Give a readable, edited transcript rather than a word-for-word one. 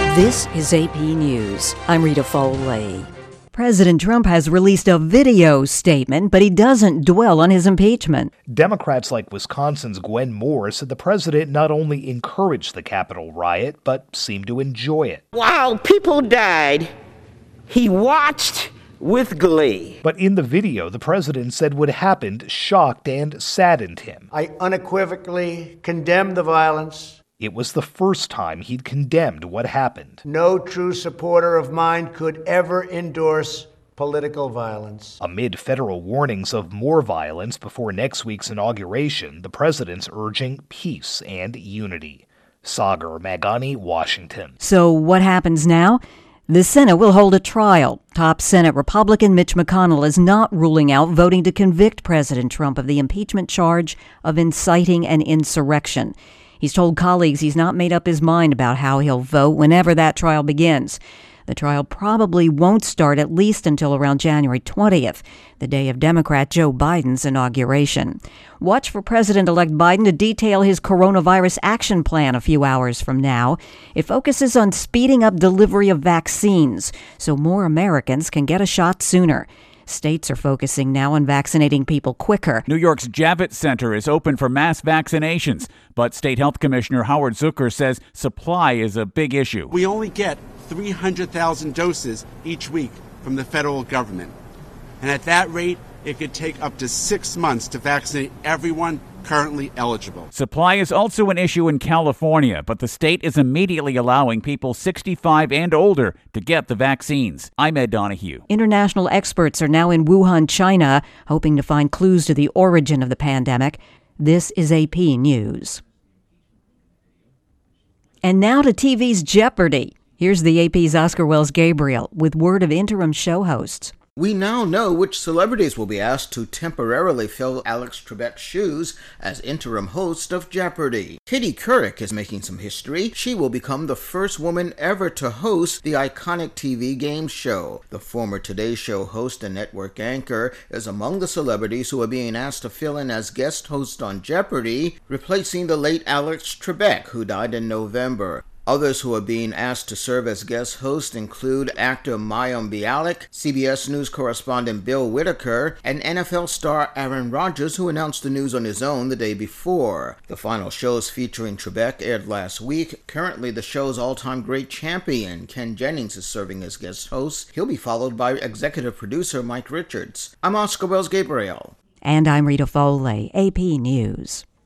This is AP News. I'm Rita Foley. President Trump has released a video statement, but he doesn't dwell on his impeachment. Democrats like Wisconsin's Gwen Moore said the president not only encouraged the Capitol riot, but seemed to enjoy it. While people died, he watched with glee. But in the video, the president said what happened shocked and saddened him. I unequivocally condemn the violence. It was the first time he'd condemned what happened. No true supporter of mine could ever endorse political violence. Amid federal warnings of more violence before next week's inauguration, the president's urging peace and unity. Sagar Magani, Washington. So what happens now? The Senate will hold a trial. Top Senate Republican Mitch McConnell is not ruling out voting to convict President Trump of the impeachment charge of inciting an insurrection. He's told colleagues he's not made up his mind about how he'll vote whenever that trial begins. The trial probably won't start at least until around January 20th, the day of Democrat Joe Biden's inauguration. Watch for President-elect Biden to detail his coronavirus action plan a few hours from now. It focuses on speeding up delivery of vaccines so more Americans can get a shot sooner. States are focusing now on vaccinating people quicker. New York's Javits Center is open for mass vaccinations, but State Health Commissioner Howard Zucker says supply is a big issue. We only get 300,000 doses each week from the federal government. And at that rate, it could take up to 6 months to vaccinate everyone currently eligible. Supply is also an issue in California, but the state is immediately allowing people 65 and older to get the vaccines. I'm Ed Donahue. International experts are now in Wuhan, China, hoping to find clues to the origin of the pandemic. This is AP News. And now to TV's Jeopardy! Here's the AP's Oscar Wells Gabriel with word of interim show hosts. We now know which celebrities will be asked to temporarily fill Alex Trebek's shoes as interim host of Jeopardy! Katie Couric is making some history. She will become the first woman ever to host the iconic TV game show. The former Today Show host and network anchor is among the celebrities who are being asked to fill in as guest host on Jeopardy!, replacing the late Alex Trebek, who died in November. Others who are being asked to serve as guest hosts include actor Mayim Bialik, CBS News correspondent Bill Whitaker, and NFL star Aaron Rodgers, who announced the news on his own the day before. The final shows featuring Trebek aired last week. Currently, the show's all-time great champion, Ken Jennings, is serving as guest host. He'll be followed by executive producer Mike Richards. I'm Oscar Wells Gabriel. And I'm Rita Foley, AP News.